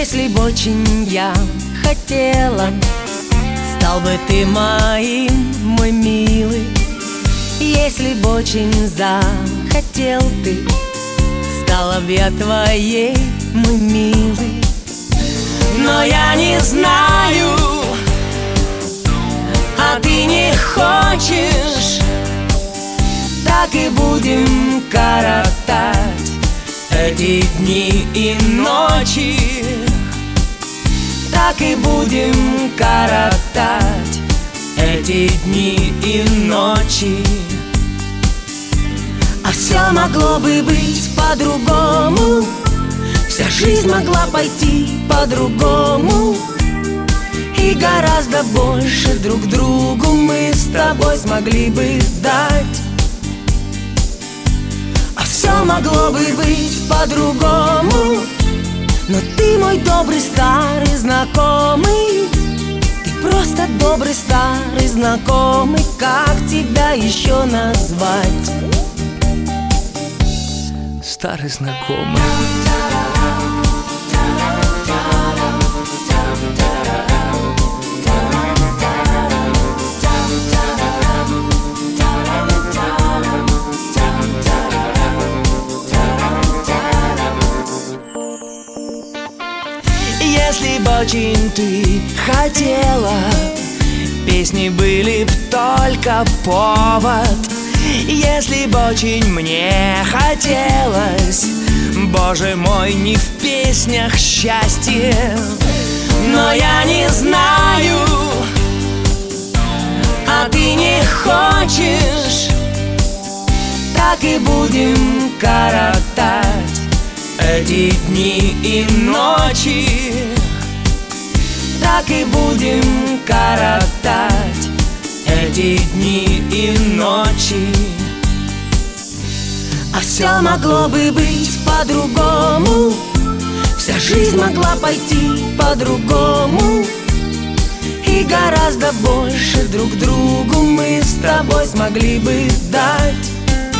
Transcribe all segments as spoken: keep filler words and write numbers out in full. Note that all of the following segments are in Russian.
Если б очень я хотела, стал бы ты моим, мой милый. Если б очень захотел ты, стала б я твоей, мой милый. Но я не знаю, а ты не хочешь, так и будем коротать эти дни и ночи. Так и будем коротать эти дни и ночи. А все могло бы быть по-другому, вся жизнь могла пойти по-другому, и гораздо больше друг другу мы с тобой смогли бы дать. А все могло бы быть по-другому, но ты мой добрый старый знакомый. Ты просто добрый старый знакомый, как тебя еще назвать? Старый знакомый. Если бы очень ты хотела, песни были б только повод. Если бы очень мне хотелось, боже мой, не в песнях счастье. Но я не знаю, а ты не хочешь, так и будем коротать эти дни и ночи. Так и будем коротать эти дни и ночи. А все могло бы быть по-другому, вся жизнь могла пойти по-другому, и гораздо больше друг другу мы с тобой смогли бы дать.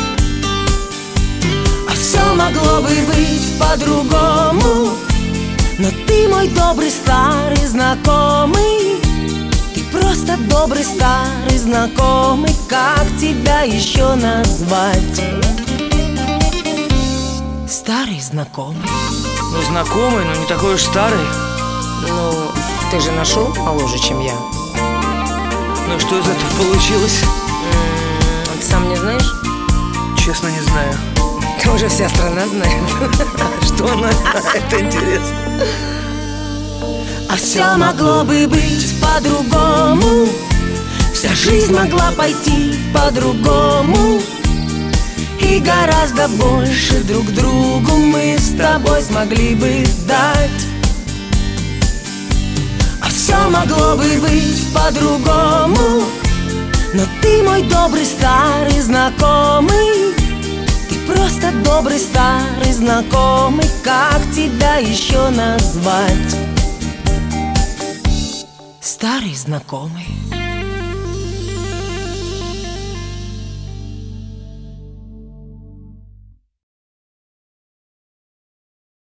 А все могло бы быть по-другому, но ты мой добрый старый знакомый. Ты просто добрый старый знакомый, как тебя еще назвать? Старый знакомый. Ну, знакомый, но не такой уж старый. Ну, ты же нашел моложе, чем я. Ну, что из этого получилось? М-м, ты сам не знаешь? Честно, не знаю. Это уже вся страна знает. Что она знает, интересно. А все могло бы быть по-другому, вся жизнь могла пойти по-другому, и гораздо больше друг другу мы с тобой смогли бы дать. А все могло бы быть по-другому, но ты мой добрый старый знакомый. Ты просто добрый старый знакомый, как тебя еще назвать? Старый знакомый.